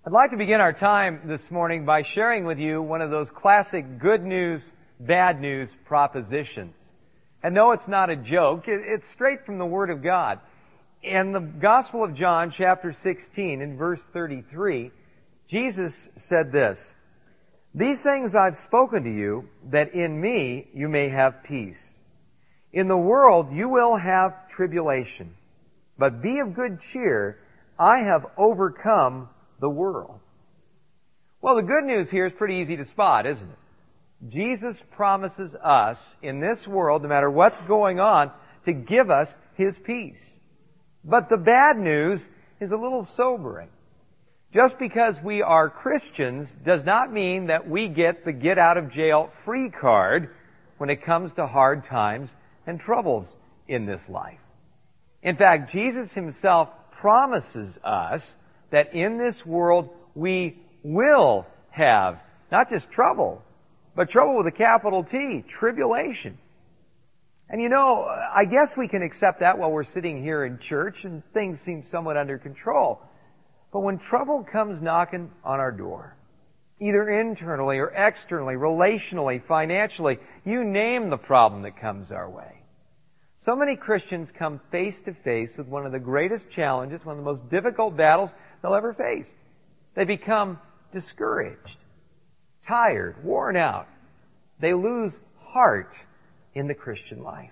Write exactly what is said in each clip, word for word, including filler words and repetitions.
I'd like to begin our time this morning by sharing with you one of those classic good news, bad news propositions. And no, it's not a joke. It's straight from the Word of God. In the Gospel of John, chapter sixteen, in verse thirty-three, Jesus said this, "These things I've spoken to you, that in me you may have peace. In the world you will have tribulation, but be of good cheer. I have overcome the world." Well, the good news here is pretty easy to spot, isn't it? Jesus promises us in this world, no matter what's going on, to give us His peace. But the bad news is a little sobering. Just because we are Christians does not mean that we get the get-out-of-jail-free card when it comes to hard times and troubles in this life. In fact, Jesus Himself promises us that in this world we will have not just trouble, but trouble with a capital T, tribulation. And you know, I guess we can accept that while we're sitting here in church and things seem somewhat under control. But when trouble comes knocking on our door, either internally or externally, relationally, financially, you name the problem that comes our way. So many Christians come face to face with one of the greatest challenges, one of the most difficult battles they'll ever face. They become discouraged, tired, worn out. They lose heart in the Christian life.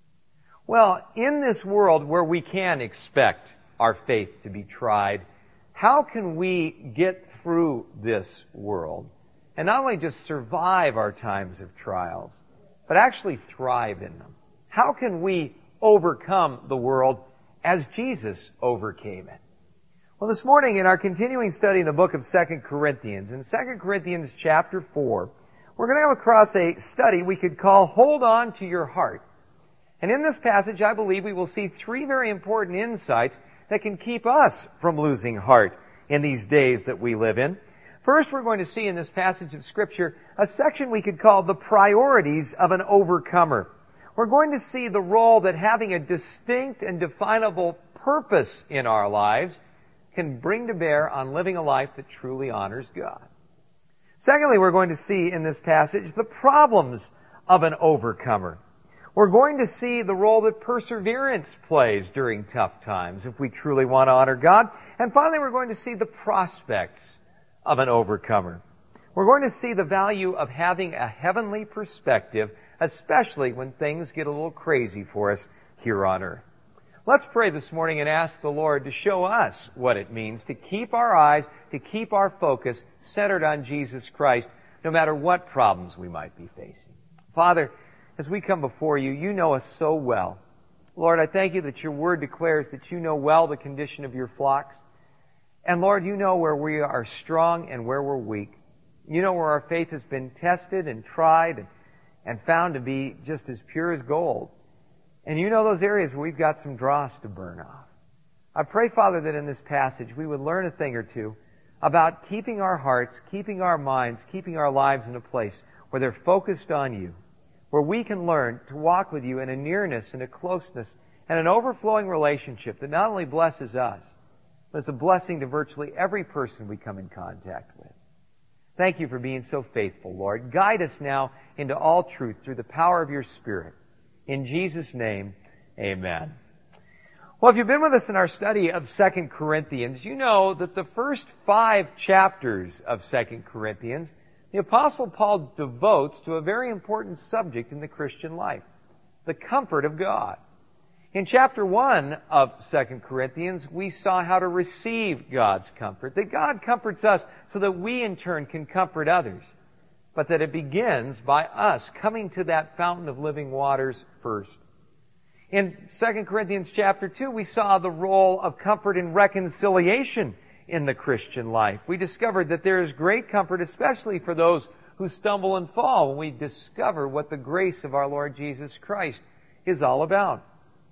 Well, in this world where we can expect our faith to be tried, how can we get through this world and not only just survive our times of trials, but actually thrive in them? How can we overcome the world as Jesus overcame it? Well, this morning in our continuing study in the book of Second Corinthians, in Second Corinthians chapter four, we're going to come across a study we could call Hold On to Your Heart. And in this passage, I believe we will see three very important insights that can keep us from losing heart in these days that we live in. First, we're going to see in this passage of Scripture a section we could call the priorities of an overcomer. We're going to see the role that having a distinct and definable purpose in our lives can bring to bear on living a life that truly honors God. Secondly, we're going to see in this passage the problems of an overcomer. We're going to see the role that perseverance plays during tough times if we truly want to honor God. And finally, we're going to see the prospects of an overcomer. We're going to see the value of having a heavenly perspective, especially when things get a little crazy for us here on earth. Let's pray this morning and ask the Lord to show us what it means to keep our eyes, to keep our focus centered on Jesus Christ, no matter what problems we might be facing. Father, as we come before you, you know us so well. Lord, I thank you that your word declares that you know well the condition of your flocks. And Lord, you know where we are strong and where we're weak. You know where our faith has been tested and tried and, and found to be just as pure as gold. And you know those areas where we've got some dross to burn off. I pray, Father, that in this passage we would learn a thing or two about keeping our hearts, keeping our minds, keeping our lives in a place where they're focused on you, where we can learn to walk with you in a nearness and a closeness and an overflowing relationship that not only blesses us, but it's a blessing to virtually every person we come in contact with. Thank you for being so faithful, Lord. Guide us now into all truth through the power of your Spirit. In Jesus' name, amen. Well, if you've been with us in our study of Second Corinthians, you know that the first five chapters of Second Corinthians, the Apostle Paul devotes to a very important subject in the Christian life, the comfort of God. In chapter one of Second Corinthians, we saw how to receive God's comfort, that God comforts us so that we in turn can comfort others, but that it begins by us coming to that fountain of living waters first. In Second Corinthians chapter two, we saw the role of comfort in reconciliation in the Christian life. We discovered that there is great comfort, especially for those who stumble and fall, when we discover what the grace of our Lord Jesus Christ is all about.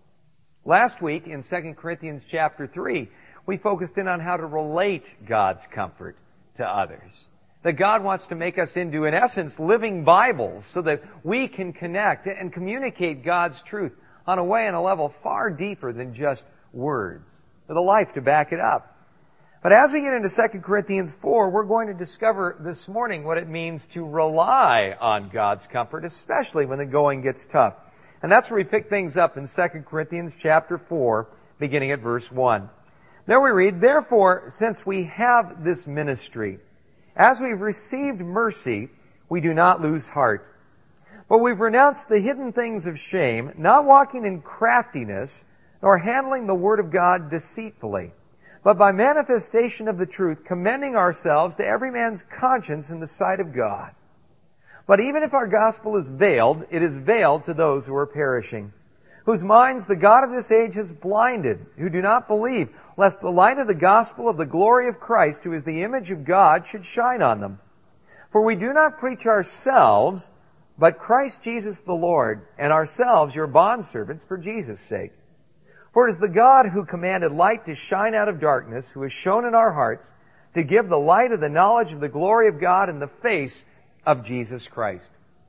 Last week, in Second Corinthians chapter three, we focused in on how to relate God's comfort to others. That God wants to make us into, in essence, living Bibles so that we can connect and communicate God's truth on a way and a level far deeper than just words, with a life to back it up. But as we get into Second Corinthians four, we're going to discover this morning what it means to rely on God's comfort, especially when the going gets tough. And that's where we pick things up in Second Corinthians chapter four, beginning at verse one. There we read, "Therefore, since we have this ministry, as we've received mercy, we do not lose heart. But we've renounced the hidden things of shame, not walking in craftiness, nor handling the word of God deceitfully, but by manifestation of the truth, commending ourselves to every man's conscience in the sight of God. But even if our gospel is veiled, it is veiled to those who are perishing, whose minds the God of this age has blinded, who do not believe, lest the light of the gospel of the glory of Christ, who is the image of God, should shine on them. For we do not preach ourselves, but Christ Jesus the Lord, and ourselves your bondservants for Jesus' sake. For it is the God who commanded light to shine out of darkness, who has shone in our hearts, to give the light of the knowledge of the glory of God in the face of Jesus Christ."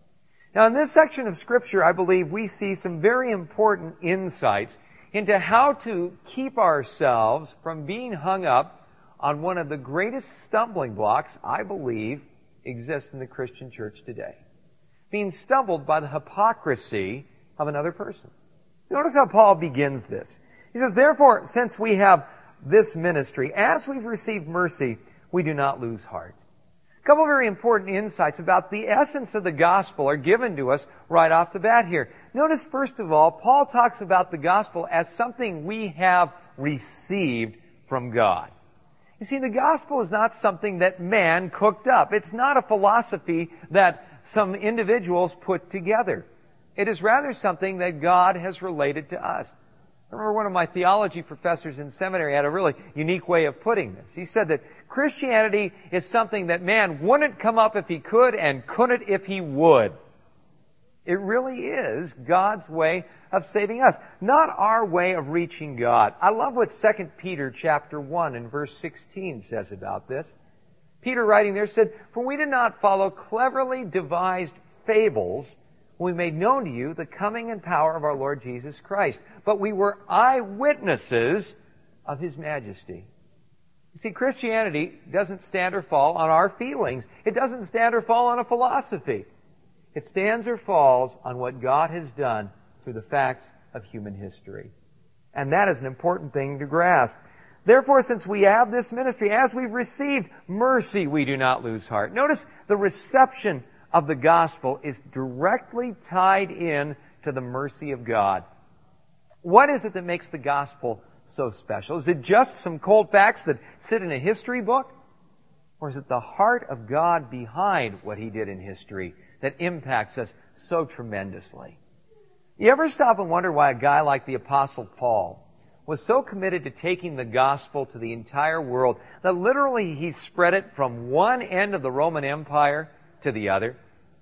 Now in this section of Scripture, I believe we see some very important insights into how to keep ourselves from being hung up on one of the greatest stumbling blocks, I believe, exists in the Christian church today. Being stumbled by the hypocrisy of another person. Notice how Paul begins this. He says, "Therefore, since we have this ministry, as we've received mercy, we do not lose heart." A couple of very important insights about the essence of the gospel are given to us right off the bat here. Notice, first of all, Paul talks about the gospel as something we have received from God. You see, the gospel is not something that man cooked up. It's not a philosophy that some individuals put together. It is rather something that God has related to us. I remember one of my theology professors in seminary had a really unique way of putting this. He said that Christianity is something that man wouldn't come up if he could and couldn't if he would. It really is God's way of saving us, not our way of reaching God. I love what Second Peter chapter one and verse sixteen says about this. Peter, writing there, said, "For we did not follow cleverly devised fables when we made known to you the coming and power of our Lord Jesus Christ, but we were eyewitnesses of His majesty." You see, Christianity doesn't stand or fall on our feelings. It doesn't stand or fall on a philosophy. It stands or falls on what God has done through the facts of human history. And that is an important thing to grasp. "Therefore, since we have this ministry, as we've received mercy, we do not lose heart." Notice the reception of the gospel is directly tied in to the mercy of God. What is it that makes the gospel so special? Is it just some cold facts that sit in a history book? Or is it the heart of God behind what He did in history that impacts us so tremendously? You ever stop and wonder why a guy like the Apostle Paul was so committed to taking the gospel to the entire world that literally he spread it from one end of the Roman Empire to the other?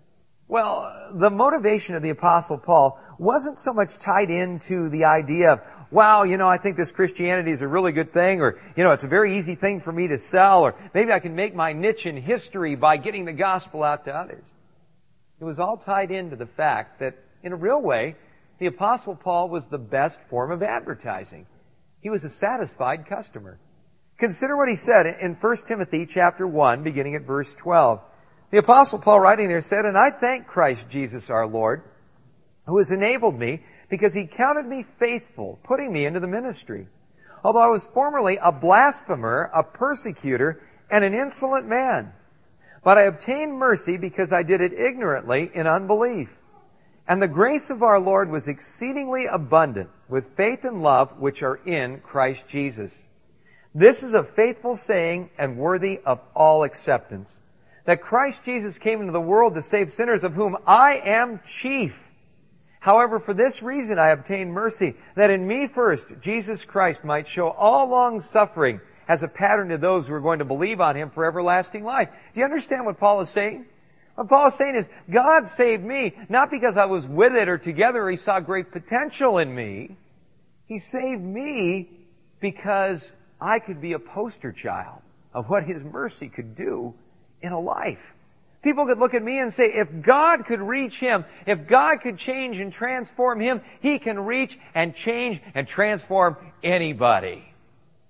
Well, the motivation of the Apostle Paul wasn't so much tied into the idea of, wow, you know, I think this Christianity is a really good thing, or, you know, it's a very easy thing for me to sell, or maybe I can make my niche in history by getting the gospel out to others. It was all tied into the fact that, in a real way, the Apostle Paul was the best form of advertising. He was a satisfied customer. Consider what he said in First Timothy chapter one, beginning at verse twelve. The Apostle Paul, writing there, said, "And I thank Christ Jesus our Lord, who has enabled me, because He counted me faithful, putting me into the ministry. Although I was formerly a blasphemer, a persecutor, and an insolent man. But I obtained mercy because I did it ignorantly in unbelief. And the grace of our Lord was exceedingly abundant with faith and love which are in Christ Jesus. This is a faithful saying and worthy of all acceptance, that Christ Jesus came into the world to save sinners, of whom I am chief. However, for this reason I obtained mercy, that in me first Jesus Christ might show all long suffering as a pattern to those who are going to believe on Him for everlasting life." Do you understand what Paul is saying? What Paul is saying is, God saved me not because I was with it or together or He saw great potential in me. He saved me because I could be a poster child of what His mercy could do in a life. People could look at me and say, if God could reach him, if God could change and transform him, He can reach and change and transform anybody.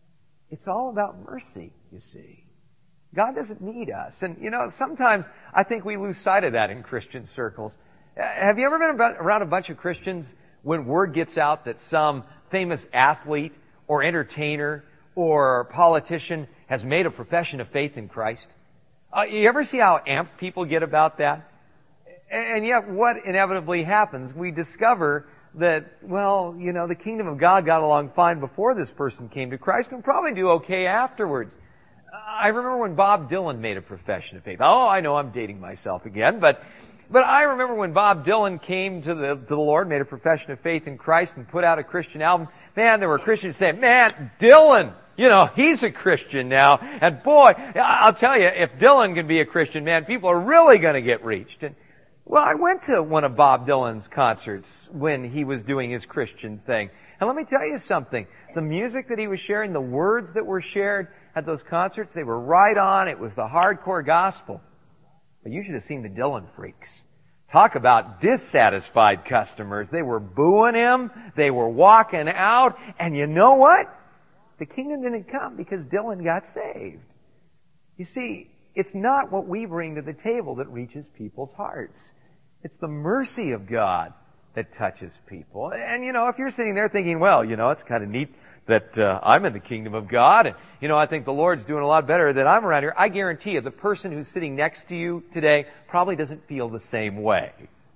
It's all about mercy, you see. God doesn't need us. And, you know, sometimes I think we lose sight of that in Christian circles. Uh, have you ever been about, around a bunch of Christians when word gets out that some famous athlete or entertainer or politician has made a profession of faith in Christ? Uh, you ever see how amped people get about that? And yet what inevitably happens, we discover that, well, you know, the kingdom of God got along fine before this person came to Christ and probably do okay afterwards. I remember when Bob Dylan made a profession of faith. Oh, I know I'm dating myself again, but but I remember when Bob Dylan came to the to the Lord, made a profession of faith in Christ and put out a Christian album. Man, there were Christians saying, man, Dylan, you know, he's a Christian now. And boy, I'll tell you, if Dylan can be a Christian, man, people are really going to get reached. And well, I went to one of Bob Dylan's concerts when he was doing his Christian thing. And let me tell you something. The music that he was sharing, the words that were shared at those concerts, they were right on. It was the hardcore gospel. But you should have seen the Dylan freaks. Talk about dissatisfied customers. They were booing him. They were walking out. And you know what? The kingdom didn't come because Dylan got saved. You see, it's not what we bring to the table that reaches people's hearts. It's the mercy of God that touches people. And, you know, if you're sitting there thinking, well, you know, it's kind of neat that uh, I'm in the kingdom of God, and, you know, I think the Lord's doing a lot better that I'm around here, I guarantee you the person who's sitting next to you today probably doesn't feel the same way.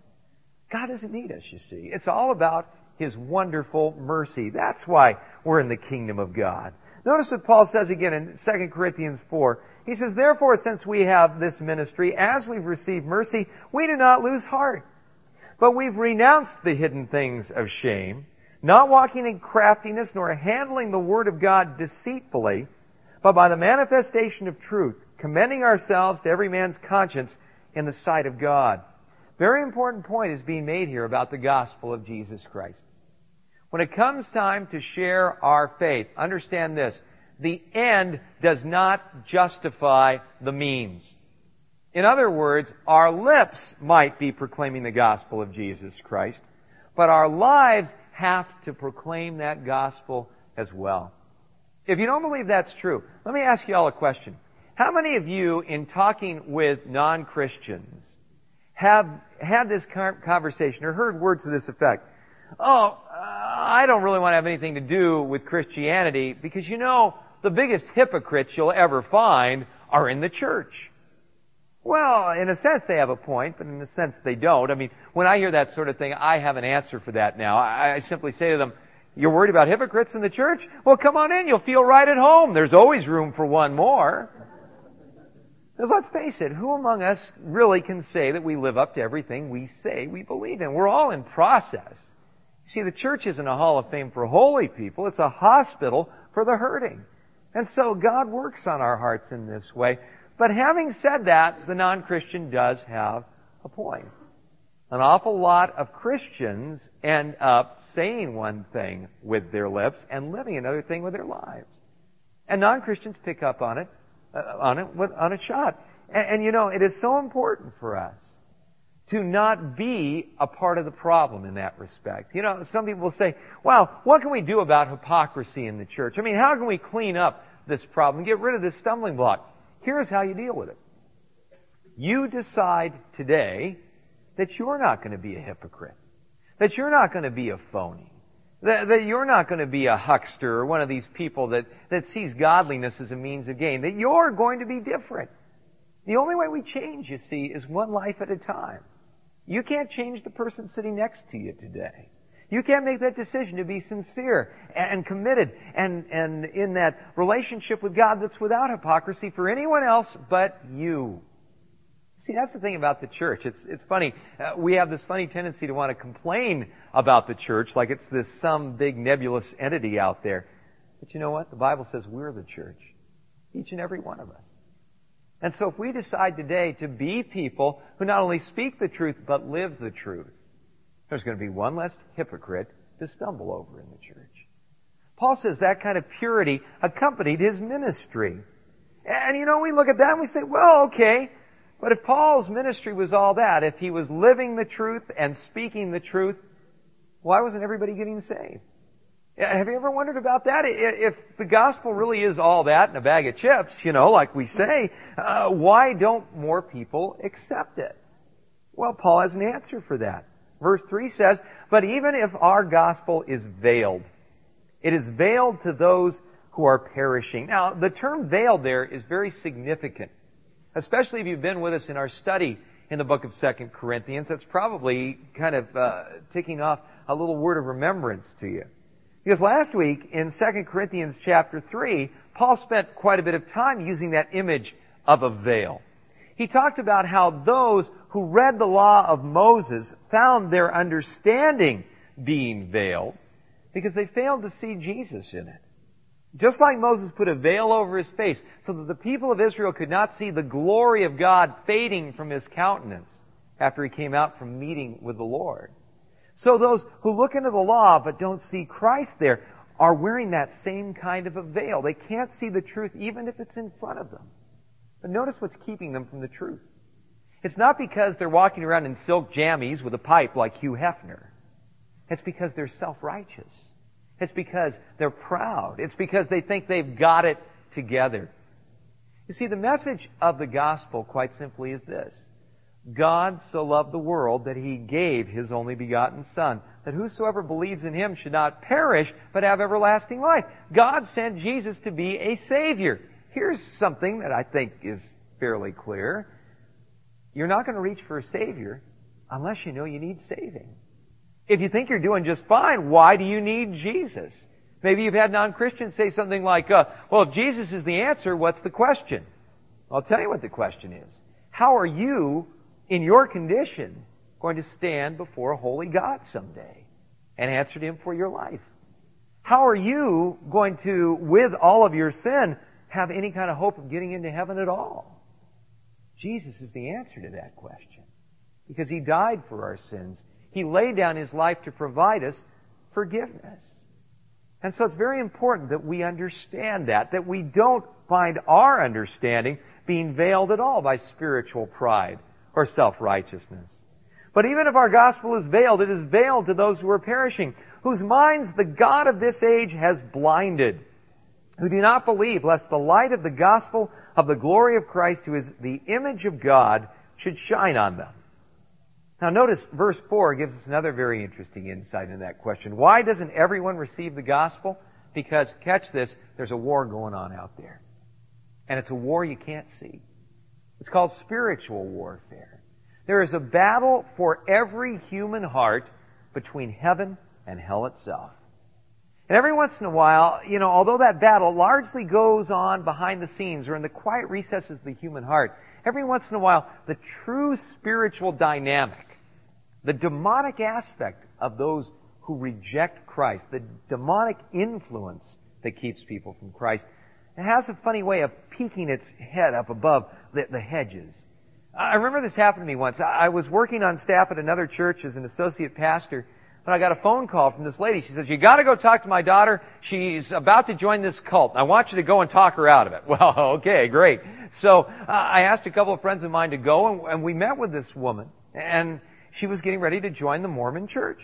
God doesn't need us, you see. It's all about His wonderful mercy. That's why we're in the kingdom of God. Notice what Paul says again in Second Corinthians four. He says, therefore, since we have this ministry, as we've received mercy, we do not lose heart. But we've renounced the hidden things of shame, not walking in craftiness, nor handling the word of God deceitfully, but by the manifestation of truth, commending ourselves to every man's conscience in the sight of God. Very important point is being made here about the gospel of Jesus Christ. When it comes time to share our faith, understand this. The end does not justify the means. In other words, our lips might be proclaiming the gospel of Jesus Christ, but our lives have to proclaim that gospel as well. If you don't believe that's true, let me ask you all a question. How many of you, in talking with non-Christians, have had this conversation or heard words to this effect? Oh, I don't really want to have anything to do with Christianity because, you know, the biggest hypocrites you'll ever find are in the church. Well, in a sense they have a point, but in a sense they don't. I mean, when I hear that sort of thing, I have an answer for that now. I, I simply say to them, you're worried about hypocrites in the church? Well, come on in. You'll feel right at home. There's always room for one more. Because let's face it, who among us really can say that we live up to everything we say we believe in? We're all in process. See, the church isn't a hall of fame for holy people. It's a hospital for the hurting. And so God works on our hearts in this way. But having said that, the non-Christian does have a point. An awful lot of Christians end up saying one thing with their lips and living another thing with their lives. And non-Christians pick up on it, uh, on it, with, on a shot. And, and you know, it is so important for us to not be a part of the problem in that respect. You know, some people will say, well, what can we do about hypocrisy in the church? I mean, how can we clean up this problem, get rid of this stumbling block? Here's how you deal with it. You decide today that you're not going to be a hypocrite, that you're not going to be a phony, that, that you're not going to be a huckster or one of these people that, that sees godliness as a means of gain, that you're going to be different. The only way we change, you see, is one life at a time. You can't change the person sitting next to you today. You can't make that decision to be sincere and committed and, and in that relationship with God that's without hypocrisy for anyone else but you. See, that's the thing about the church. It's, it's funny. Uh, we have this funny tendency to want to complain about the church like it's this some big nebulous entity out there. But you know what? The Bible says we're the church. Each and every one of us. And so if we decide today to be people who not only speak the truth but live the truth, there's going to be one less hypocrite to stumble over in the church. Paul says that kind of purity accompanied his ministry. And you know, we look at that and we say, well, okay, but if Paul's ministry was all that, if he was living the truth and speaking the truth, why wasn't everybody getting saved? Have you ever wondered about that? If the gospel really is all that in a bag of chips, you know, like we say, uh, why don't more people accept it? Well, Paul has an answer for that. Verse three says, "But even if our gospel is veiled, it is veiled to those who are perishing." Now, the term veiled there is very significant, especially if you've been with us in our study in the book of Second Corinthians. That's probably kind of uh, ticking off a little word of remembrance to you. Because last week in Second Corinthians chapter three, Paul spent quite a bit of time using that image of a veil. He talked about how those who read the law of Moses found their understanding being veiled because they failed to see Jesus in it. Just like Moses put a veil over his face so that the people of Israel could not see the glory of God fading from his countenance after he came out from meeting with the Lord. So those who look into the law but don't see Christ there are wearing that same kind of a veil. They can't see the truth even if it's in front of them. But notice what's keeping them from the truth. It's not because they're walking around in silk jammies with a pipe like Hugh Hefner. It's because they're self-righteous. It's because they're proud. It's because they think they've got it together. You see, the message of the gospel, quite simply, is this. God so loved the world that He gave His only begotten Son, that whosoever believes in Him should not perish, but have everlasting life. God sent Jesus to be a Savior. Here's something that I think is fairly clear. You're not going to reach for a Savior unless you know you need saving. If you think you're doing just fine, why do you need Jesus? Maybe you've had non-Christians say something like, uh, well, if Jesus is the answer, what's the question? I'll tell you what the question is. How are you, in your condition, going to stand before a holy God someday and answer to Him for your life? How are you going to, with all of your sin, have any kind of hope of getting into heaven at all? Jesus is the answer to that question. Because He died for our sins. He laid down His life to provide us forgiveness. And so it's very important that we understand that, that we don't find our understanding being veiled at all by spiritual pride or self-righteousness. But even if our gospel is veiled, it is veiled to those who are perishing, whose minds the God of this age has blinded, who do not believe, lest the light of the gospel of the glory of Christ, who is the image of God, should shine on them. Now notice verse four gives us another very interesting insight into that question. Why doesn't everyone receive the gospel? Because, catch this, there's a war going on out there. And it's a war you can't see. It's called spiritual warfare. There is a battle for every human heart between heaven and hell itself. And every once in a while, you know, although that battle largely goes on behind the scenes or in the quiet recesses of the human heart, every once in a while, the true spiritual dynamic, the demonic aspect of those who reject Christ, the demonic influence that keeps people from Christ, it has a funny way of peeking its head up above the, the hedges. I remember this happened to me once. I was working on staff at another church as an associate pastor, when I got a phone call from this lady. She says, "You got to go talk to my daughter. She's about to join this cult. I want you to go and talk her out of it." Well, okay, great. So uh, I asked a couple of friends of mine to go, and, and we met with this woman, and she was getting ready to join the Mormon church.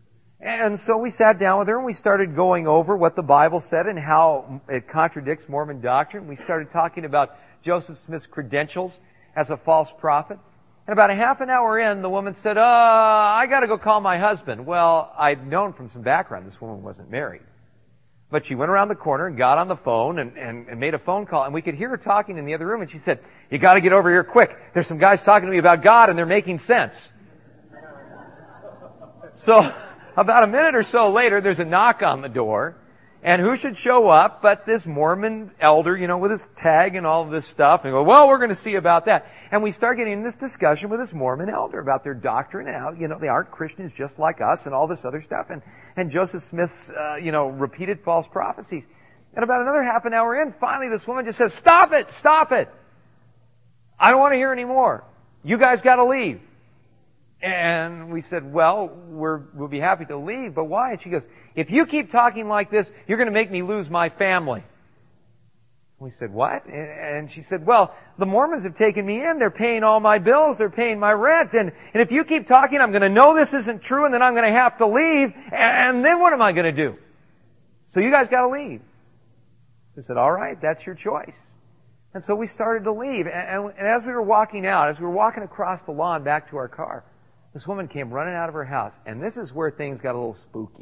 And so we sat down with her and we started going over what the Bible said and how it contradicts Mormon doctrine. We started talking about Joseph Smith's credentials as a false prophet. And about a half an hour in, the woman said, uh, I got to go call my husband. Well, I'd known from some background this woman wasn't married. But she went around the corner and got on the phone and, and, and made a phone call. And we could hear her talking in the other room. And she said, "You got to get over here quick. There's some guys talking to me about God and they're making sense." So about a minute or so later, there's a knock on the door. And who should show up but this Mormon elder, you know, with his tag and all of this stuff. And go, well, we're going to see about that. And we start getting in this discussion with this Mormon elder about their doctrine and how, you know, they aren't Christians just like us and all this other stuff. And, and Joseph Smith's, uh, you know, repeated false prophecies. And about another half an hour in, finally this woman just says, "Stop it! Stop it! I don't want to hear any more. You guys got to leave." And we said, well, we're, we'll be happy to leave, but why? And she goes, "If you keep talking like this, you're going to make me lose my family." We said, "What?" And she said, "Well, the Mormons have taken me in. They're paying all my bills. They're paying my rent. And, and if you keep talking, I'm going to know this isn't true, and then I'm going to have to leave. And then what am I going to do?" So you guys got to leave. I said, all right, that's your choice. And so we started to leave. And, and, and as we were walking out, as we were walking across the lawn back to our car, this woman came running out of her house. And this is where things got a little spooky.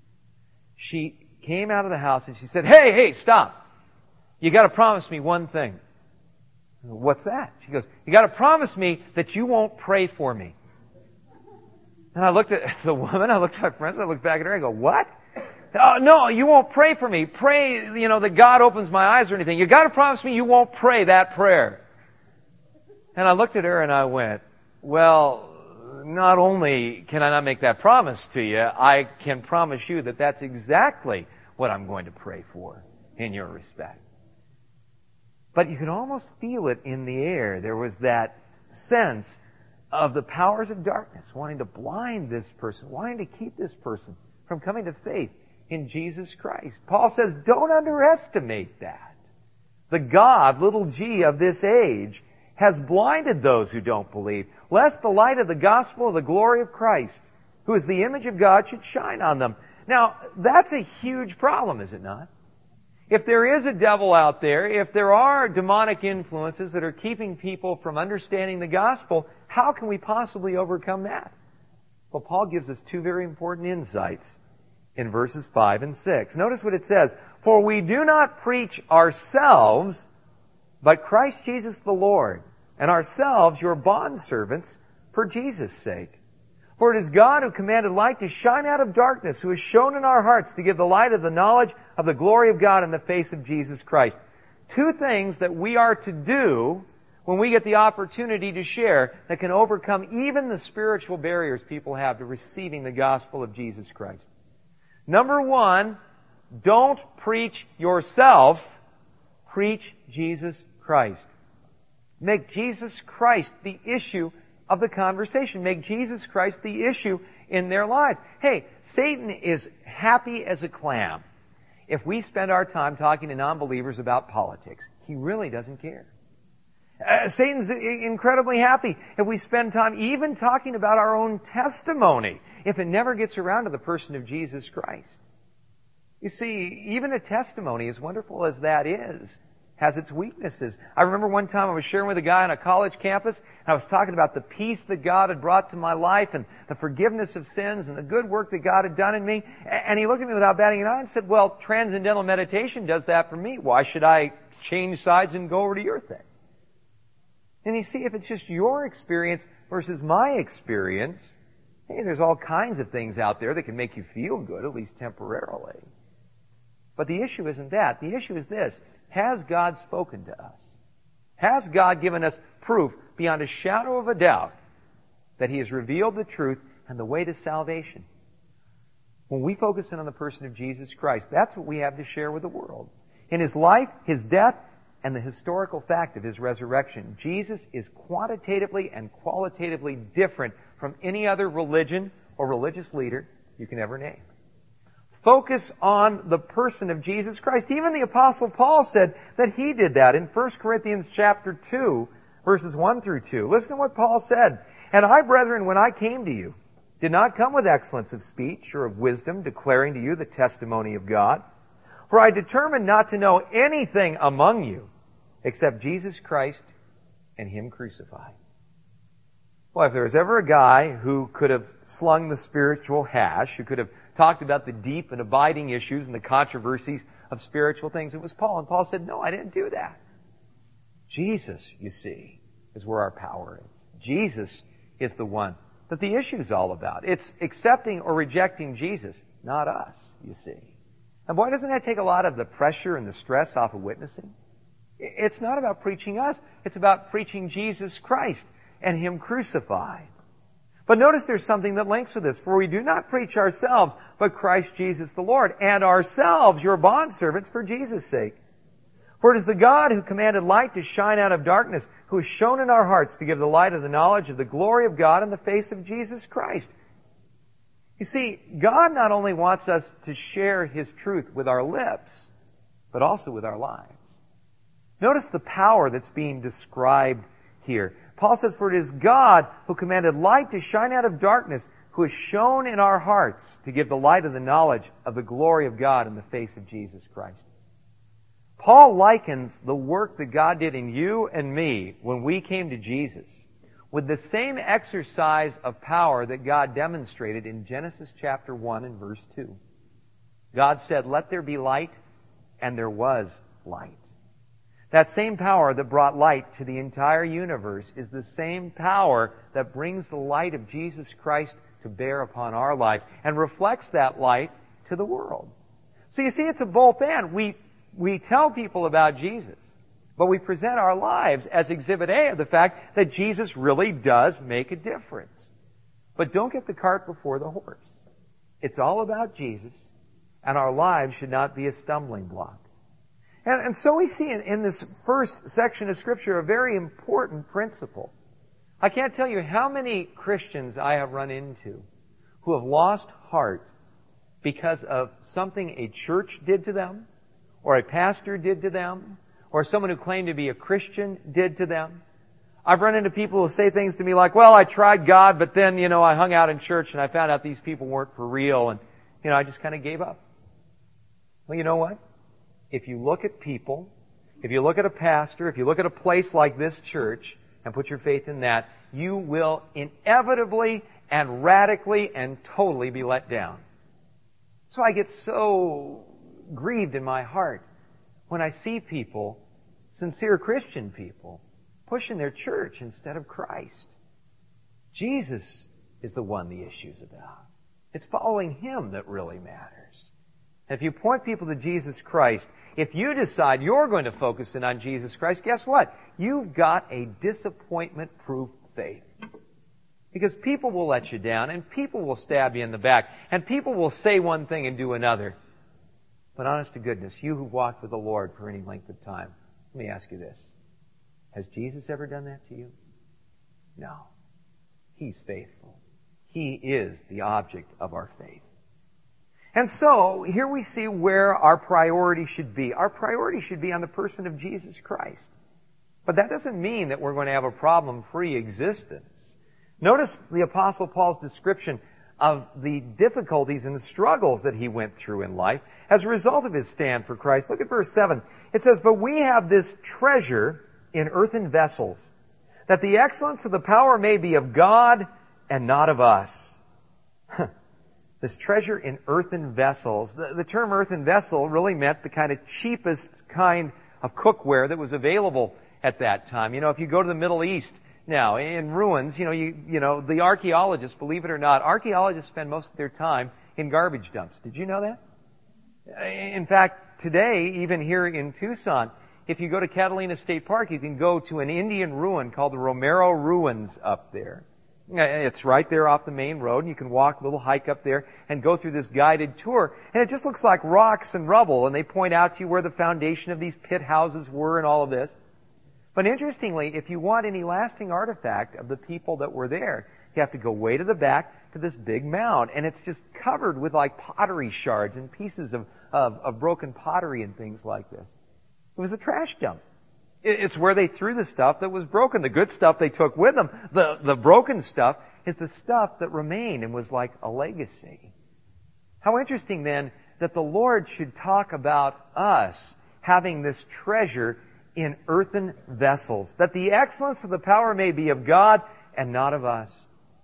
She came out of the house and she said, hey, hey, stop. You got to promise me one thing. What's that? She goes, you got to promise me that you won't pray for me. And I looked at the woman, I looked at my friends, I looked back at her, I go, what? Oh, no, you won't pray for me. Pray, you know, that God opens my eyes or anything. You got to promise me you won't pray that prayer. And I looked at her and I went, well, not only can I not make that promise to you, I can promise you that that's exactly what I'm going to pray for in your respect. But you could almost feel it in the air. There was that sense of the powers of darkness wanting to blind this person, wanting to keep this person from coming to faith in Jesus Christ. Paul says, don't underestimate that. The God, little g, of this age has blinded those who don't believe, lest the light of the gospel of the glory of Christ, who is the image of God, should shine on them. Now, that's a huge problem, is it not? If there is a devil out there, if there are demonic influences that are keeping people from understanding the gospel, how can we possibly overcome that? Well, Paul gives us two very important insights in verses five and six. Notice what it says. For we do not preach ourselves, but Christ Jesus the Lord, and ourselves your bondservants for Jesus' sake. For it is God who commanded light to shine out of darkness, who has shone in our hearts to give the light of the knowledge of the glory of God in the face of Jesus Christ. Two things that we are to do when we get the opportunity to share that can overcome even the spiritual barriers people have to receiving the gospel of Jesus Christ. Number one, don't preach yourself, preach Jesus Christ. Make Jesus Christ the issue of the conversation. Make Jesus Christ the issue in their lives. Hey, Satan is happy as a clam if we spend our time talking to non-believers about politics. He really doesn't care. Uh, Satan's incredibly happy if we spend time even talking about our own testimony, if it never gets around to the person of Jesus Christ. You see, even a testimony, as wonderful as that is, has its weaknesses. I remember one time I was sharing with a guy on a college campus, and I was talking about the peace that God had brought to my life and the forgiveness of sins and the good work that God had done in me. And he looked at me without batting an eye and said, well, transcendental meditation does that for me. Why should I change sides and go over to your thing? And you see, if it's just your experience versus my experience, hey, there's all kinds of things out there that can make you feel good, at least temporarily. But the issue isn't that. The issue is this. Has God spoken to us? Has God given us proof beyond a shadow of a doubt that He has revealed the truth and the way to salvation? When we focus in on the person of Jesus Christ, that's what we have to share with the world. In His life, His death, and the historical fact of His resurrection, Jesus is quantitatively and qualitatively different from any other religion or religious leader you can ever name. Focus on the person of Jesus Christ. Even the Apostle Paul said that he did that in First Corinthians chapter two, verses one through two. Listen to what Paul said. And I, brethren, when I came to you, did not come with excellence of speech or of wisdom, declaring to you the testimony of God. For I determined not to know anything among you except Jesus Christ and Him crucified. Well, if there was ever a guy who could have slung the spiritual hash, who could have talked about the deep and abiding issues and the controversies of spiritual things, it was Paul. And Paul said, no, I didn't do that. Jesus, you see, is where our power is. Jesus is the one that the issue is all about. It's accepting or rejecting Jesus, not us, you see. And boy, doesn't that take a lot of the pressure and the stress off of witnessing? It's not about preaching us. It's about preaching Jesus Christ and Him crucified. But notice there's something that links with this. For we do not preach ourselves, but Christ Jesus the Lord, and ourselves your bondservants for Jesus' sake. For it is the God who commanded light to shine out of darkness, who has shone in our hearts to give the light of the knowledge of the glory of God in the face of Jesus Christ. You see, God not only wants us to share His truth with our lips, but also with our lives. Notice the power that's being described here. Paul says, for it is God who commanded light to shine out of darkness, who has shone in our hearts to give the light of the knowledge of the glory of God in the face of Jesus Christ. Paul likens the work that God did in you and me when we came to Jesus with the same exercise of power that God demonstrated in Genesis chapter one and verse two. God said, "Let there be light," and there was light. That same power that brought light to the entire universe is the same power that brings the light of Jesus Christ to bear upon our lives and reflects that light to the world. So you see, it's a both and. We, we tell people about Jesus, but we present our lives as Exhibit A of the fact that Jesus really does make a difference. But don't get the cart before the horse. It's all about Jesus, and our lives should not be a stumbling block. And, and so we see in, in this first section of Scripture a very important principle. I can't tell you how many Christians I have run into who have lost heart because of something a church did to them, or a pastor did to them, or someone who claimed to be a Christian did to them. I've run into people who say things to me like, "Well, I tried God, but then, you know, I hung out in church and I found out these people weren't for real, and, you know, I just kind of gave up." Well, you know what? If you look at people, if you look at a pastor, if you look at a place like this church and put your faith in that, you will inevitably and radically and totally be let down. So I get so grieved in my heart when I see people, sincere Christian people, pushing their church instead of Christ. Jesus is the one the issue's about. It's following Him that really matters. If you point people to Jesus Christ, if you decide you're going to focus in on Jesus Christ, guess what? You've got a disappointment-proof faith. Because people will let you down, and people will stab you in the back, and people will say one thing and do another. But honest to goodness, you who've walked with the Lord for any length of time, let me ask you this. Has Jesus ever done that to you? No. He's faithful. He is the object of our faith. And so, here we see where our priority should be. Our priority should be on the person of Jesus Christ. But that doesn't mean that we're going to have a problem-free existence. Notice the Apostle Paul's description of the difficulties and the struggles that he went through in life as a result of his stand for Christ. Look at verse seven. It says, "But we have this treasure in earthen vessels, that the excellence of the power may be of God and not of us." This treasure in earthen vessels. The, the term earthen vessel really meant the kind of cheapest kind of cookware that was available at that time. You know, if you go to the Middle East now, in ruins, you know, you, you know, the archaeologists, believe it or not, archaeologists spend most of their time in garbage dumps. Did you know that? In fact, today, even here in Tucson, if you go to Catalina State Park, you can go to an Indian ruin called the Romero Ruins up there. It's right there off the main road, and you can walk a little hike up there and go through this guided tour. And it just looks like rocks and rubble, and they point out to you where the foundation of these pit houses were and all of this. But interestingly, if you want any lasting artifact of the people that were there, you have to go way to the back to this big mound, and it's just covered with like pottery shards and pieces of, of, of broken pottery and things like this. It was a trash dump. It's where they threw the stuff that was broken. The good stuff they took with them. The, the broken stuff is the stuff that remained and was like a legacy. How interesting then that the Lord should talk about us having this treasure in earthen vessels, that the excellence of the power may be of God and not of us.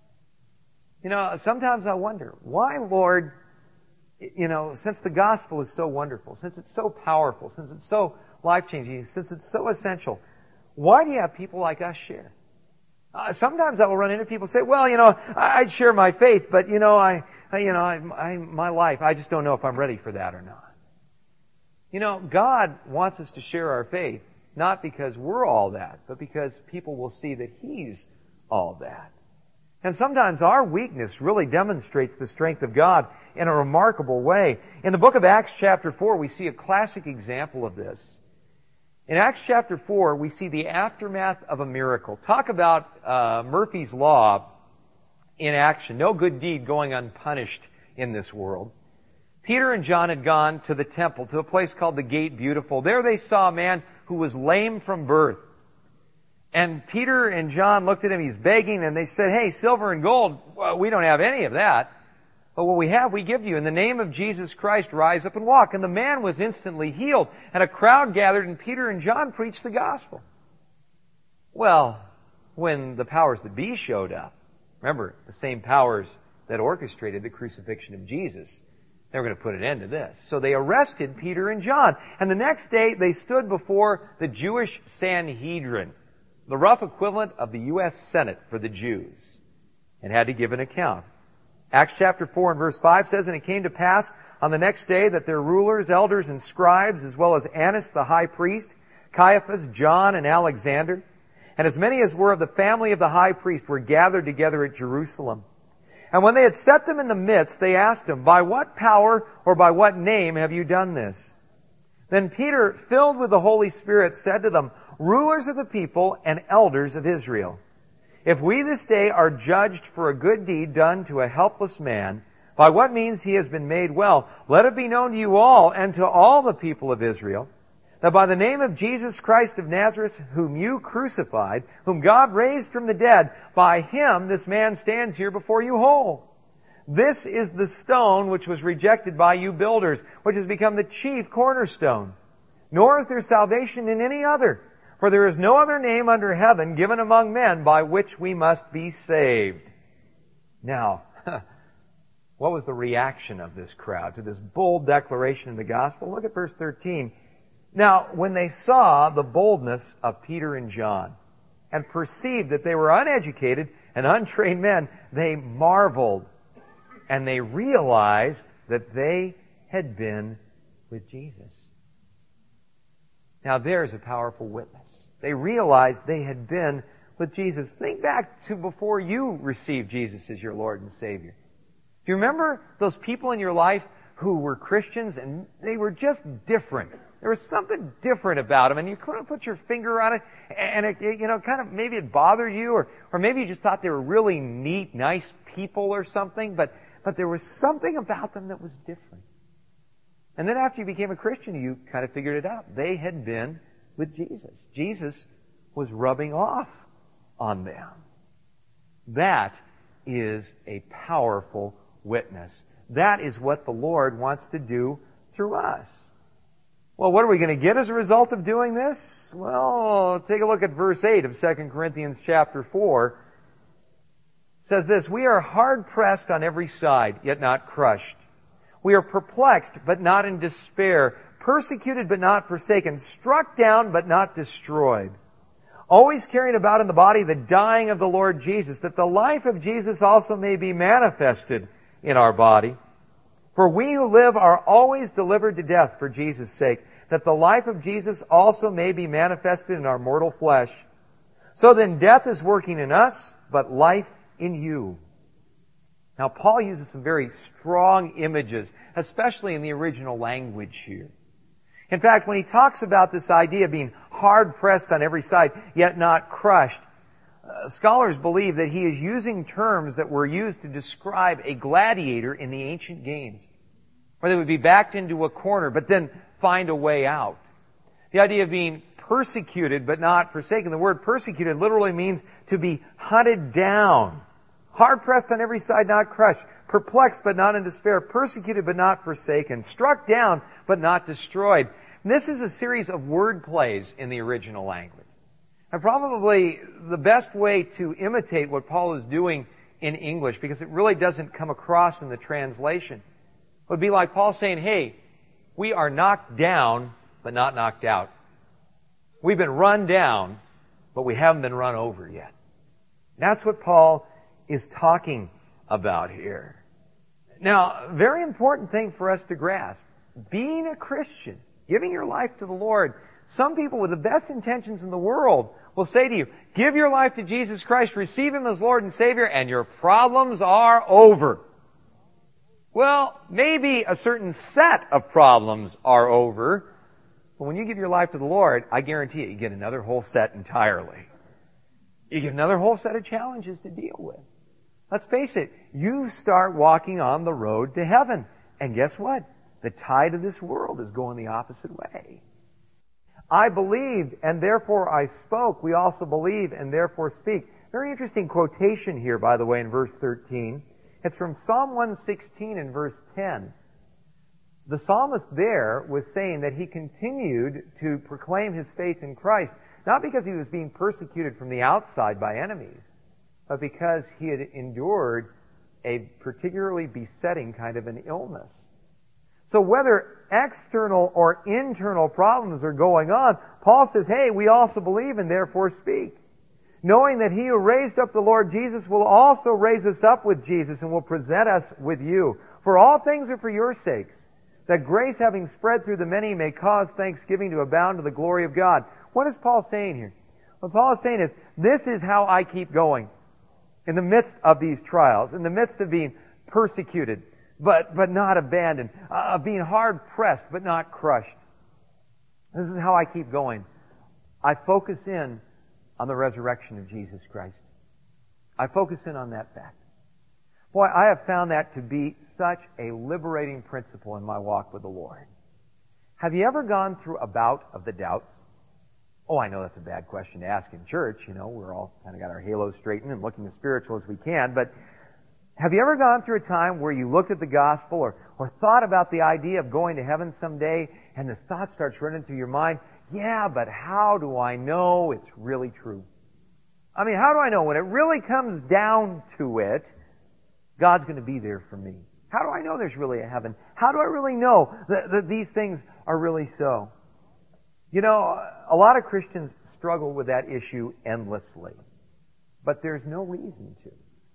You know, sometimes I wonder, why, Lord, you know, since the gospel is so wonderful, since it's so powerful, since it's so life-changing, since it's so essential, why do you have people like us share? Uh, sometimes I will run into people and say, well, you know, I'd share my faith, but, you know, I, I you know, I, I, my life, I just don't know if I'm ready for that or not. You know, God wants us to share our faith, not because we're all that, but because people will see that He's all that. And sometimes our weakness really demonstrates the strength of God in a remarkable way. In the book of Acts chapter four, we see a classic example of this. In Acts chapter four, we see the aftermath of a miracle. Talk about uh, Murphy's Law in action. No good deed going unpunished in this world. Peter and John had gone to the temple, to a place called the Gate Beautiful. There they saw a man who was lame from birth. And Peter and John looked at him, he's begging, and they said, hey, silver and gold, well, we don't have any of that. But what we have, we give you. In the name of Jesus Christ, rise up and walk. And the man was instantly healed, and a crowd gathered, and Peter and John preached the gospel. Well, when the powers that be showed up, remember, the same powers that orchestrated the crucifixion of Jesus, they were going to put an end to this. So they arrested Peter and John. And the next day, they stood before the Jewish Sanhedrin, the rough equivalent of the U S Senate for the Jews, and had to give an account. Acts chapter four and verse five says, and it came to pass on the next day that their rulers, elders, and scribes, as well as Annas the high priest, Caiaphas, John, and Alexander, and as many as were of the family of the high priest, were gathered together at Jerusalem. And when they had set them in the midst, they asked him, by what power or by what name have you done this? Then Peter, filled with the Holy Spirit, said to them, rulers of the people and elders of Israel, if we this day are judged for a good deed done to a helpless man, by what means he has been made well, let it be known to you all and to all the people of Israel, that by the name of Jesus Christ of Nazareth, whom you crucified, whom God raised from the dead, by Him this man stands here before you whole. This is the stone which was rejected by you builders, which has become the chief cornerstone. Nor is there salvation in any other, for there is no other name under heaven given among men by which we must be saved. Now, what was the reaction of this crowd to this bold declaration in the gospel? Look at verse thirteen. Now, when they saw the boldness of Peter and John and perceived that they were uneducated and untrained men, they marveled, and they realized that they had been with Jesus. Now, there's a powerful witness. They realized they had been with Jesus. Think back to before you received Jesus as your Lord and Savior. Do you remember those people in your life who were Christians and they were just different? There was something different about them, and you couldn't put your finger on it, and it, you know, kind of maybe it bothered you, or, or maybe you just thought they were really neat, nice people or something, but, but there was something about them that was different. And then after you became a Christian, you kind of figured it out. They had been with Jesus. Jesus was rubbing off on them. That is a powerful witness. That is what the Lord wants to do through us. Well, what are we going to get as a result of doing this? Well, take a look at verse eight of Second Corinthians chapter four. It says this, we are hard-pressed on every side, yet not crushed. We are perplexed, but not in despair. Persecuted, but not forsaken. Struck down, but not destroyed. Always carrying about in the body the dying of the Lord Jesus, that the life of Jesus also may be manifested in our body. For we who live are always delivered to death for Jesus' sake, that the life of Jesus also may be manifested in our mortal flesh. So then death is working in us, but life in you. Now Paul uses some very strong images, especially in the original language here. In fact, when he talks about this idea of being hard-pressed on every side, yet not crushed, uh, scholars believe that he is using terms that were used to describe a gladiator in the ancient games, where they would be backed into a corner, but then find a way out. The idea of being persecuted but not forsaken. The word persecuted literally means to be hunted down. Hard-pressed on every side, not crushed. Perplexed but not in despair. Persecuted but not forsaken. Struck down but not destroyed. And this is a series of word plays in the original language. And probably the best way to imitate what Paul is doing in English, because it really doesn't come across in the translation, would be like Paul saying, hey, we are knocked down, but not knocked out. We've been run down, but we haven't been run over yet. That's what Paul is talking about here. Now, very important thing for us to grasp. Being a Christian, giving your life to the Lord, some people with the best intentions in the world will say to you, give your life to Jesus Christ, receive Him as Lord and Savior, and your problems are over. Well, maybe a certain set of problems are over, but when you give your life to the Lord, I guarantee you, you get another whole set entirely. You get another whole set of challenges to deal with. Let's face it, you start walking on the road to heaven. And guess what? The tide of this world is going the opposite way. I believed, and therefore I spoke. We also believe, and therefore speak. Very interesting quotation here, by the way, in verse thirteen. It's from Psalm one sixteen and verse ten. The psalmist there was saying that he continued to proclaim his faith in Christ, not because he was being persecuted from the outside by enemies, but because he had endured a particularly besetting kind of an illness. So whether external or internal problems are going on, Paul says, hey, we also believe and therefore speak. Knowing that He who raised up the Lord Jesus will also raise us up with Jesus and will present us with you. For all things are for your sakes, that grace having spread through the many may cause thanksgiving to abound to the glory of God. What is Paul saying here? What Paul is saying is, this is how I keep going. In the midst of these trials, in the midst of being persecuted, but, but not abandoned, uh, of being hard pressed, but not crushed. This is how I keep going. I focus in on the resurrection of Jesus Christ. I focus in on that fact. Boy, I have found that to be such a liberating principle in my walk with the Lord. Have you ever gone through a bout of the doubts? Oh, I know that's a bad question to ask in church. You know, we're all kind of got our halos straightened and looking as spiritual as we can. But have you ever gone through a time where you looked at the gospel or, or thought about the idea of going to heaven someday and this thought starts running through your mind, yeah, but how do I know it's really true? I mean, how do I know when it really comes down to it, God's going to be there for me? How do I know there's really a heaven? How do I really know that, that these things are really so? You know, a lot of Christians struggle with that issue endlessly. But there's no reason to.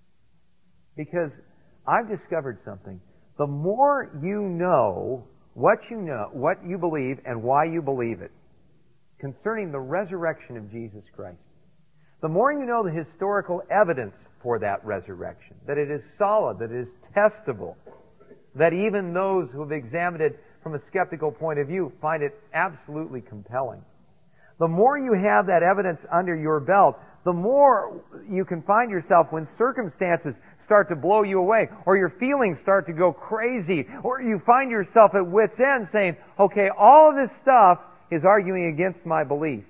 Because I've discovered something. The more you know what you know, what you believe, and why you believe it, concerning the resurrection of Jesus Christ, the more you know the historical evidence for that resurrection, that it is solid, that it is testable, that even those who have examined it from a skeptical point of view find it absolutely compelling. The more you have that evidence under your belt, the more you can find yourself when circumstances start to blow you away, or your feelings start to go crazy, or you find yourself at wit's end saying, okay, all of this stuff is arguing against my belief.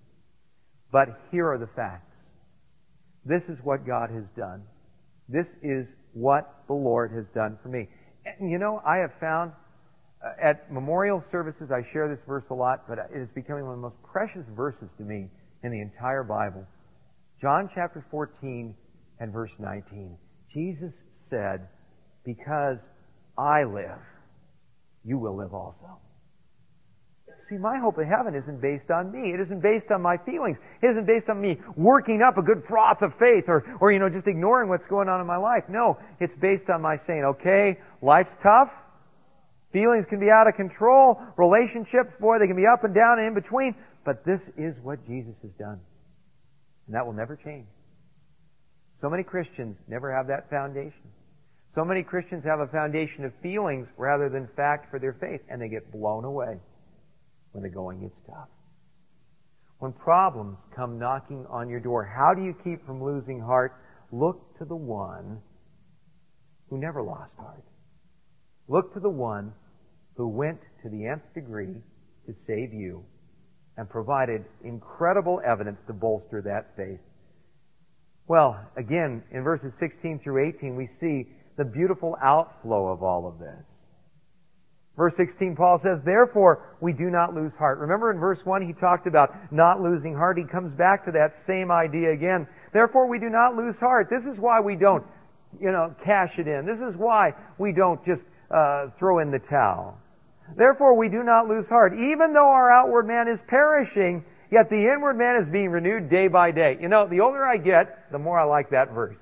But here are the facts. This is what God has done. This is what the Lord has done for me. And you know, I have found uh, at memorial services, I share this verse a lot, but it is becoming one of the most precious verses to me in the entire Bible. John chapter fourteen and verse nineteen. Jesus said, because I live, you will live also. See, my hope of heaven isn't based on me. It isn't based on my feelings. It isn't based on me working up a good froth of faith or, or, you know, just ignoring what's going on in my life. No, it's based on my saying, okay, life's tough. Feelings can be out of control. Relationships, boy, they can be up and down and in between. But this is what Jesus has done. And that will never change. So many Christians never have that foundation. So many Christians have a foundation of feelings rather than fact for their faith, and they get blown away when the going gets tough. When problems come knocking on your door, how do you keep from losing heart? Look to the one who never lost heart. Look to the one who went to the nth degree to save you and provided incredible evidence to bolster that faith. Well, again, in verses sixteen through eighteen, we see the beautiful outflow of all of this. Verse sixteen, Paul says, therefore, we do not lose heart. Remember in verse one, he talked about not losing heart. He comes back to that same idea again. Therefore, we do not lose heart. This is why we don't, you know, cash it in. This is why we don't just uh, throw in the towel. Therefore, we do not lose heart. Even though our outward man is perishing, yet the inward man is being renewed day by day. You know, the older I get, the more I like that verse.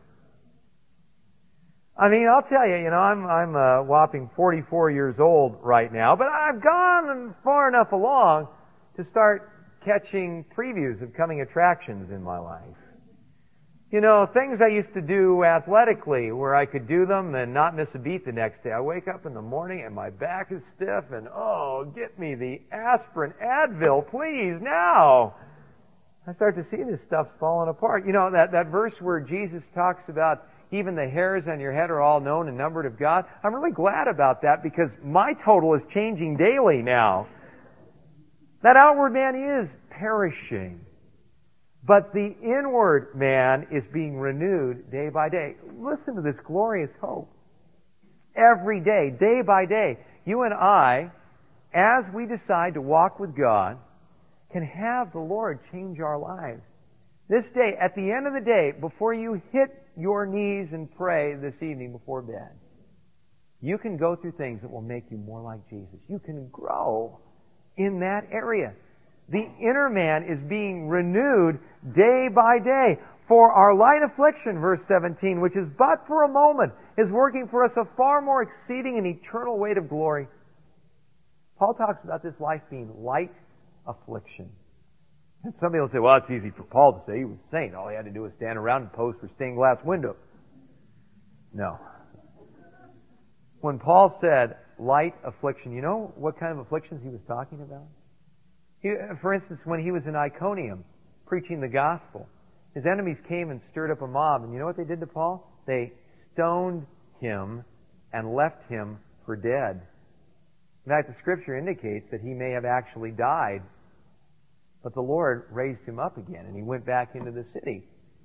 I mean, I'll tell you, you know, I'm I'm a whopping forty-four years old right now, but I've gone far enough along to start catching previews of coming attractions in my life. You know, things I used to do athletically where I could do them and not miss a beat the next day. I wake up in the morning and my back is stiff and, oh, get me the aspirin, Advil, please, now. I start to see this stuff falling apart. You know, that, that verse where Jesus talks about even the hairs on your head are all known and numbered of God. I'm really glad about that because my total is changing daily now. That outward man is perishing. But the inward man is being renewed day by day. Listen to this glorious hope. Every day, day by day, you and I, as we decide to walk with God, can have the Lord change our lives. This day, at the end of the day, before you hit your knees and pray this evening before bed, you can go through things that will make you more like Jesus. You can grow in that area. The inner man is being renewed day by day. For our light affliction, verse seventeen, which is but for a moment, is working for us a far more exceeding and eternal weight of glory. Paul talks about this life being light affliction. And somebody will say, well, it's easy for Paul to say. He was a saint. All he had to do was stand around and pose for stained glass windows. No. When Paul said light affliction, you know what kind of afflictions he was talking about? He, for instance, when he was in Iconium preaching the gospel, his enemies came and stirred up a mob. And you know what they did to Paul? They stoned him and left him for dead. In fact, the Scripture indicates that he may have actually died. But the Lord raised him up again, and he went back into the city.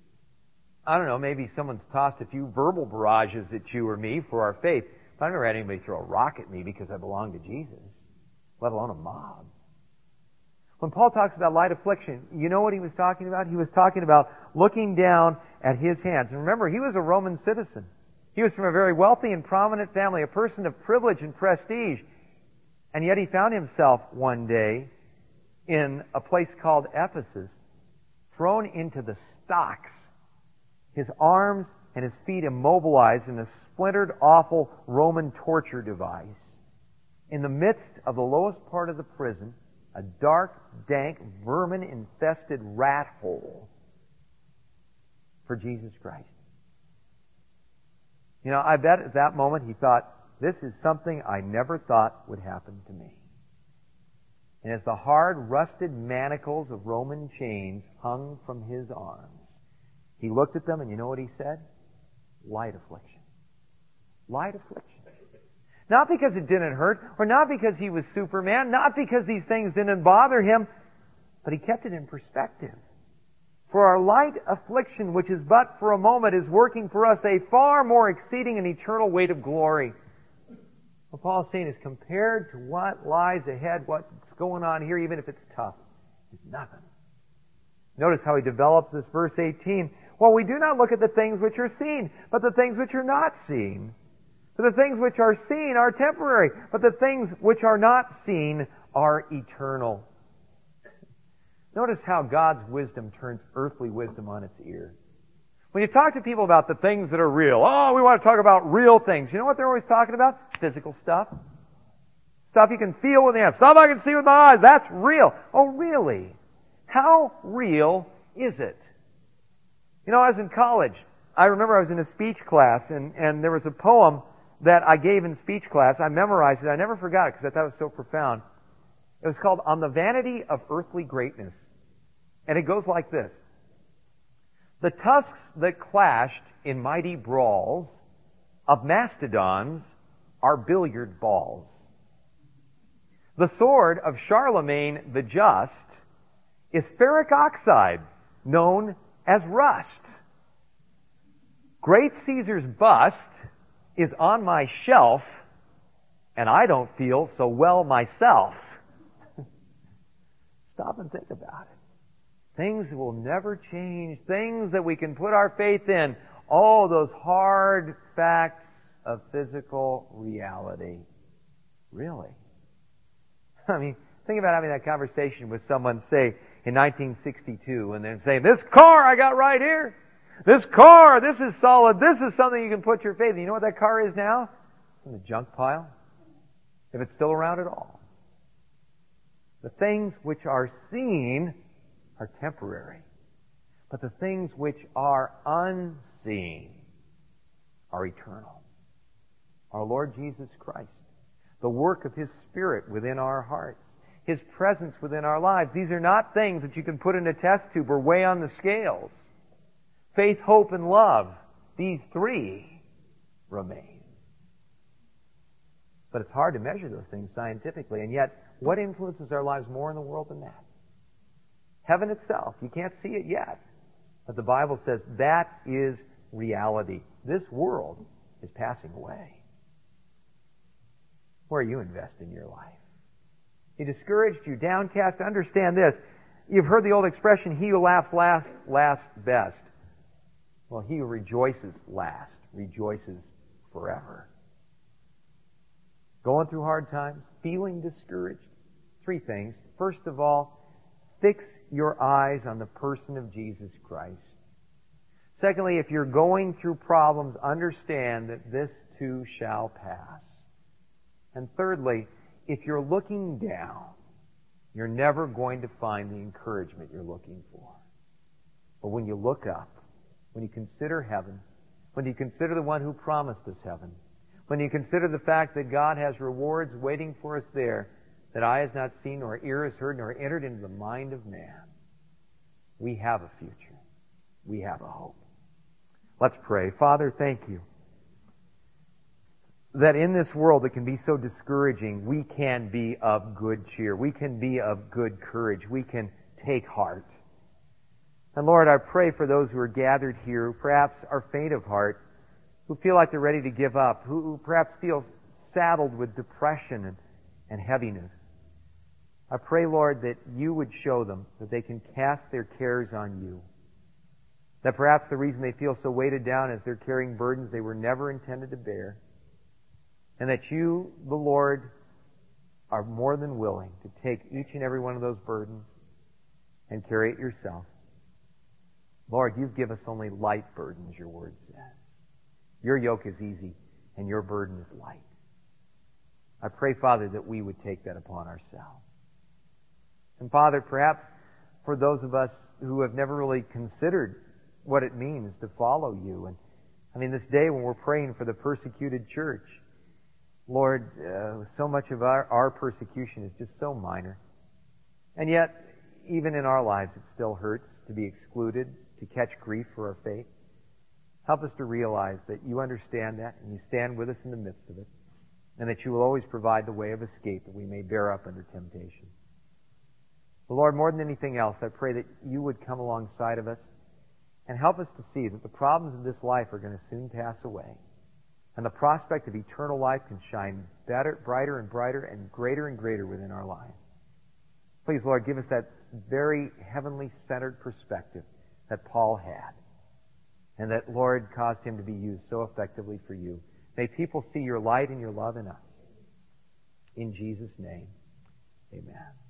I don't know, maybe someone's tossed a few verbal barrages at you or me for our faith. But I've never had anybody throw a rock at me because I belong to Jesus, let alone a mob. When Paul talks about light affliction, you know what he was talking about? He was talking about looking down at his hands. And remember, he was a Roman citizen. He was from a very wealthy and prominent family, a person of privilege and prestige. And yet he found himself one day in a place called Ephesus, thrown into the stocks, his arms and his feet immobilized in a splintered, awful Roman torture device. In the midst of the lowest part of the prison, a dark, dank, vermin-infested rat hole for Jesus Christ. You know, I bet at that moment he thought, this is something I never thought would happen to me. And as the hard, rusted manacles of Roman chains hung from his arms, he looked at them and you know what he said? Light affliction. Light affliction. Not because it didn't hurt, or not because he was Superman, not because these things didn't bother him, but he kept it in perspective. For our light affliction, which is but for a moment, is working for us a far more exceeding and eternal weight of glory. What Paul's saying is, compared to what lies ahead, what's going on here, even if it's tough, it's nothing. Notice how he develops this verse eighteen. Well, we do not look at the things which are seen, but the things which are not seen. For the things which are seen are temporary, but the things which are not seen are eternal. Notice how God's wisdom turns earthly wisdom on its ear. When you talk to people about the things that are real, oh, we want to talk about real things. You know what they're always talking about? Physical stuff. Stuff you can feel with the hands. Stuff I can see with my eyes. That's real. Oh, really? How real is it? You know, I was in college. I remember I was in a speech class, and, and there was a poem that I gave in speech class. I memorized it. I never forgot it because I thought it was so profound. It was called On the Vanity of Earthly Greatness. And it goes like this. The tusks that clashed in mighty brawls of mastodons are billiard balls. The sword of Charlemagne the Just is ferric oxide, known as rust. Great Caesar's bust is on my shelf, and I don't feel so well myself. Stop and think about it. Things that will never change, things that we can put our faith in. Oh, those hard facts of physical reality. Really? I mean, think about having that conversation with someone, say, in nineteen sixty-two, and then saying, this car I got right here, this car, this is solid, this is something you can put your faith in. You know what that car is now? In the junk pile. If it's still around at all. The things which are seen are temporary. But the things which are unseen are eternal. Our Lord Jesus Christ. The work of His Spirit within our hearts. His presence within our lives. These are not things that you can put in a test tube or weigh on the scales. Faith, hope, and love. These three remain. But it's hard to measure those things scientifically. And yet, What influences our lives more in the world than that? Heaven itself. You can't see it yet. But the Bible says that is reality. This world is passing away. Where are you investing your life? You discouraged, you downcast. Understand this. You've heard the old expression, he who laughs last, laughs best. Well, he who rejoices last, rejoices forever. Going through hard times, feeling discouraged. Three things. First of all, fix your eyes on the person of Jesus Christ. Secondly, if you're going through problems, understand that this too shall pass. And thirdly, if you're looking down, you're never going to find the encouragement you're looking for. But when you look up, when you consider heaven, when you consider the one who promised us heaven, when you consider the fact that God has rewards waiting for us there that eye has not seen, nor ear has heard, nor entered into the mind of man, we have a future. We have a hope. Let's pray. Father, thank you that in this world that can be so discouraging, we can be of good cheer. We can be of good courage. We can take heart. And Lord, I pray for those who are gathered here who perhaps are faint of heart, who feel like they're ready to give up, who, who perhaps feel saddled with depression and, and heaviness. I pray, Lord, that you would show them that they can cast their cares on you. That perhaps the reason they feel so weighted down is they're carrying burdens they were never intended to bear. And that you, the Lord, are more than willing to take each and every one of those burdens and carry it yourself. Lord, you give us only light burdens, your word says. Your yoke is easy and your burden is light. I pray, Father, that we would take that upon ourselves. And Father, perhaps for those of us who have never really considered what it means to follow you, and I mean this day when we're praying for the persecuted church, Lord, uh, so much of our, our persecution is just so minor. And yet, even in our lives, it still hurts to be excluded, to catch grief for our faith. Help us to realize that you understand that and you stand with us in the midst of it, and that you will always provide the way of escape that we may bear up under temptation. But Lord, more than anything else, I pray that you would come alongside of us and help us to see that the problems of this life are going to soon pass away. And the prospect of eternal life can shine better, brighter and brighter and greater and greater within our lives. Please, Lord, give us that very heavenly centered perspective that Paul had. And that, Lord, caused him to be used so effectively for you. May people see your light and your love in us. In Jesus' name, amen.